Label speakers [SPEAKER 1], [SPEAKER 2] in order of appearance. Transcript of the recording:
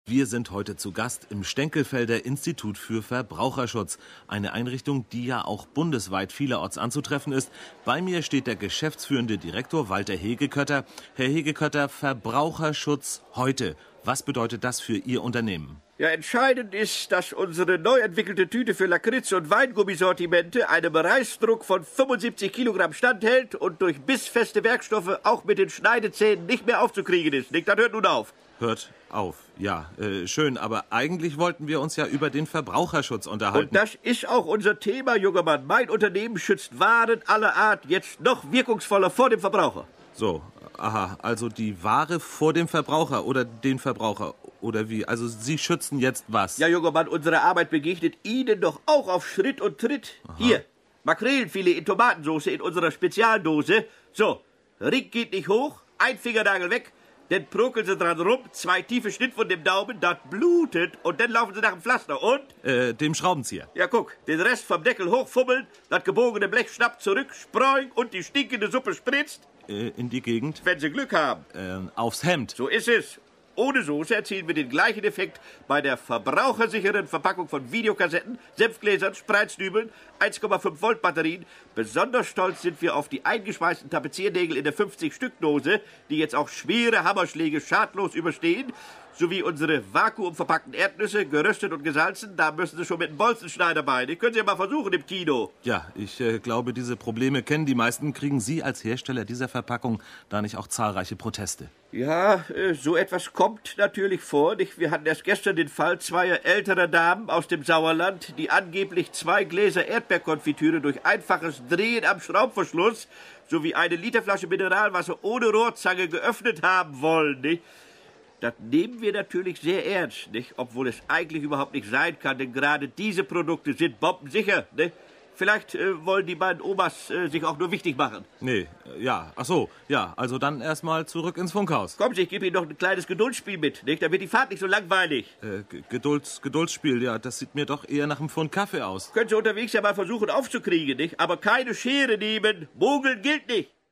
[SPEAKER 1] Wir sind heute zu Gast im Stenkelfelder Institut für Verbraucherschutz. Eine Einrichtung, die ja auch bundesweit vielerorts anzutreffen ist. Bei mir steht der geschäftsführende Direktor Walter Hegekötter. Herr Hegekötter, Verbraucherschutz heute. Was bedeutet das für Ihr Unternehmen?
[SPEAKER 2] Ja, entscheidend ist, dass unsere neu entwickelte Tüte für Lakritz- und Weingummisortimente einem Reißdruck von 75 Kilogramm standhält und durch bissfeste Werkstoffe auch mit den Schneidezähnen nicht mehr aufzukriegen ist. Nicht, das hört nun auf.
[SPEAKER 1] Hört auf. Ja, schön, aber eigentlich wollten wir uns ja über den Verbraucherschutz unterhalten.
[SPEAKER 2] Und das ist auch unser Thema, junger Mann. Mein Unternehmen schützt Waren aller Art jetzt noch wirkungsvoller vor dem Verbraucher.
[SPEAKER 1] So, aha, also die Ware vor dem Verbraucher oder den Verbraucher oder wie? Also Sie schützen jetzt was?
[SPEAKER 2] Ja, junger Mann, unsere Arbeit begegnet Ihnen doch auch auf Schritt und Tritt. Aha. Hier, Makrelenfilet in Tomatensauce in unserer Spezialdose. So, Ring geht nicht hoch, ein Fingernagel weg. Dann prokeln sie dran rum, 2 tiefe Schnittwunden im Daumen, das blutet und dann laufen sie nach dem Pflaster und?
[SPEAKER 1] Dem Schraubenzieher.
[SPEAKER 2] Ja, guck, den Rest vom Deckel hochfummeln, das gebogene Blech schnappt zurück, sproing und die stinkende Suppe spritzt.
[SPEAKER 1] In die Gegend?
[SPEAKER 2] Wenn sie Glück haben.
[SPEAKER 1] Aufs Hemd.
[SPEAKER 2] So ist es. Ohne Soße erzielen wir den gleichen Effekt bei der verbrauchersicheren Verpackung von Videokassetten, Senfgläsern, Spreizstübeln, 1,5 Volt Batterien. Besonders stolz sind wir auf die eingeschweißten Tapeziernägel in der 50-Stück-Dose, die jetzt auch schwere Hammerschläge schadlos überstehen, sowie unsere vakuumverpackten Erdnüsse, geröstet und gesalzen. Da müssen Sie schon mit einem Bolzenschneider bei. Die können Sie ja mal versuchen im Kino.
[SPEAKER 1] Ja, ich glaube, diese Probleme kennen die meisten. Kriegen Sie als Hersteller dieser Verpackung da nicht auch zahlreiche Proteste?
[SPEAKER 2] Ja, so etwas kommt natürlich vor. Wir hatten erst gestern den Fall 2 älterer Damen aus dem Sauerland, die angeblich 2 Gläser Erdbeerkonfitüre durch einfaches Drehen am Schraubverschluss sowie eine Literflasche Mineralwasser ohne Rohrzange geöffnet haben wollen, nicht? Das nehmen wir natürlich sehr ernst, nicht? Obwohl es eigentlich überhaupt nicht sein kann, denn gerade diese Produkte sind bombensicher, nicht? Vielleicht wollen die beiden Omas sich auch nur wichtig machen.
[SPEAKER 1] Nee, ja, ach so, ja, also dann erstmal zurück ins Funkhaus.
[SPEAKER 2] Kommen Sie, ich gebe Ihnen noch ein kleines Geduldsspiel mit, nicht? Dann wird die Fahrt nicht so langweilig.
[SPEAKER 1] Geduldsspiel, ja, das sieht mir doch eher nach einem Pfund Kaffee aus.
[SPEAKER 2] Können Sie unterwegs ja mal versuchen aufzukriegen, nicht? Aber keine Schere nehmen, mogeln gilt nicht.